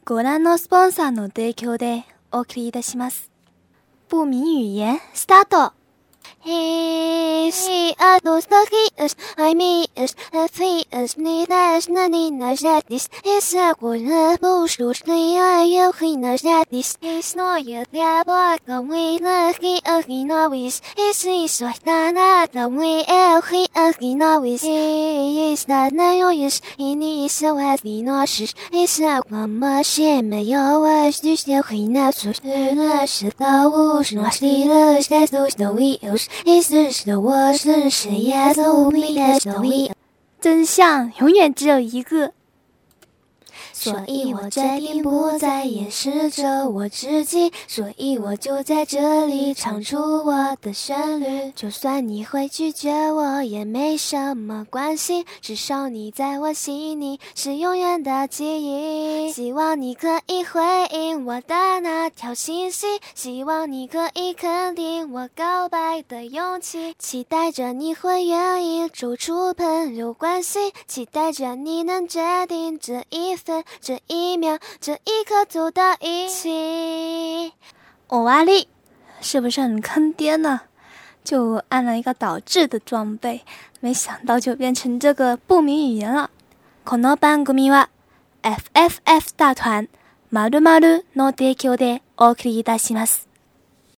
ご覧のスポンサーの提供でお送りいたします。不明语言スタート。 He adores the heat, I mean, he is neither nothing that this is a good bullshit. I will he that this is not yet the boy going he knows. He is what the way he knows. He is not noise, he is so as the nauseous. He's a machine, may always do still he knows. The was not the that's those the wheels. Is this the worst? Yes, only as the we. 真相永远只有一个。 所以我决定不再掩饰着我自己，所以我就在这里唱出我的旋律。就算你会拒绝我也没什么关系，至少你在我心里是永远的记忆。希望你可以回应我的那条信息，希望你可以肯定我告白的勇气，期待着你会愿意走出朋友关系，期待着你能决定这一分这一秒这一刻走到一起。 欧瓦力是不是很坑爹呢？就按了一个导致的装备，没想到就变成这个不明语言了。この番組は FFF 大团〇〇の提供でお送りいたします。